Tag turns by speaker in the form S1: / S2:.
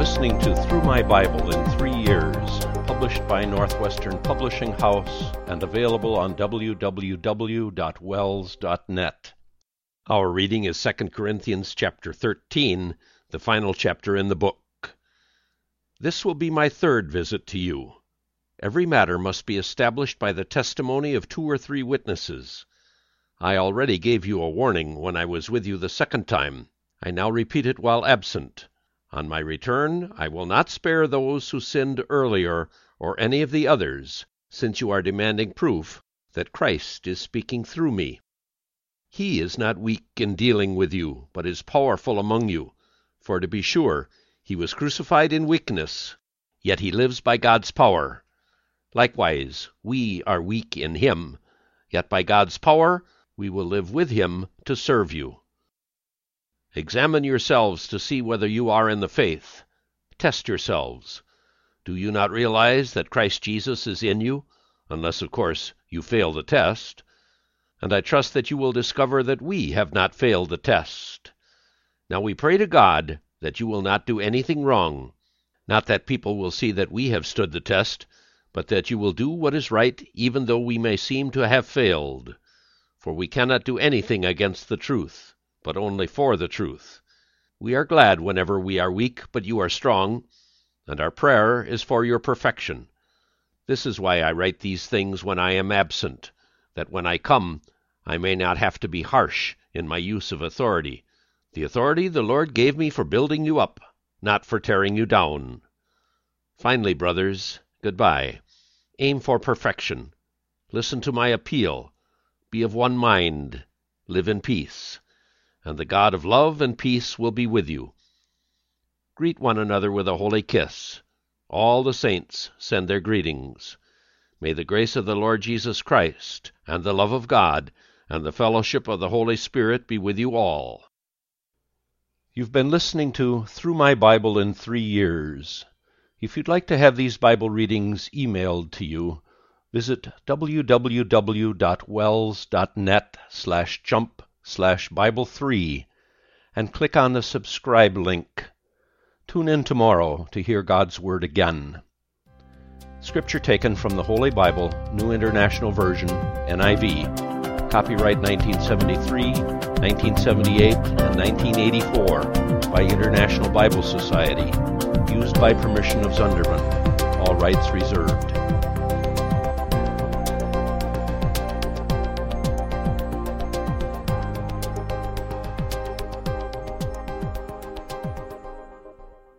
S1: listening to Through My Bible in 3 Years, published by Northwestern Publishing House and available on www.wells.net. Our reading is 2 Corinthians chapter 13, the final chapter in the book. This will be my third visit to you. Every matter must be established by the testimony of 2 or 3 witnesses. I already gave you a warning when I was with you the second time. I now repeat it while absent. On my return, I will not spare those who sinned earlier or any of the others, since you are demanding proof that Christ is speaking through me. He is not weak in dealing with you, but is powerful among you. For to be sure, he was crucified in weakness, yet he lives by God's power. Likewise, we are weak in him, yet by God's power we will live with him to serve you. Examine yourselves to see whether you are in the faith. Test yourselves. Do you not realize that Christ Jesus is in you, unless, of course, you fail the test? And I trust that you will discover that we have not failed the test. Now we pray to God that you will not do anything wrong, not that people will see that we have stood the test, but that you will do what is right, even though we may seem to have failed. For we cannot do anything against the truth, but only for the truth. We are glad whenever we are weak, but you are strong, and our prayer is for your perfection. This is why I write these things when I am absent, that when I come, I may not have to be harsh in my use of authority, the authority the Lord gave me for building you up, not for tearing you down. Finally, brothers, goodbye. Aim for perfection. Listen to my appeal. Be of one mind. Live in peace. And the God of love and peace will be with you. Greet one another with a holy kiss. All the saints send their greetings. May the grace of the Lord Jesus Christ, and the love of God, and the fellowship of the Holy Spirit be with you all. You've been listening to Through My Bible in 3 Years. If you'd like to have these Bible readings emailed to you, visit www.wells.net/jump/Bible3 and click on the subscribe link. Tune in tomorrow to hear God's Word again. Scripture taken from the Holy Bible, New International Version, NIV. Copyright 1973, 1978, and 1984 by International Bible Society. Used by permission of Zunderman. All rights reserved.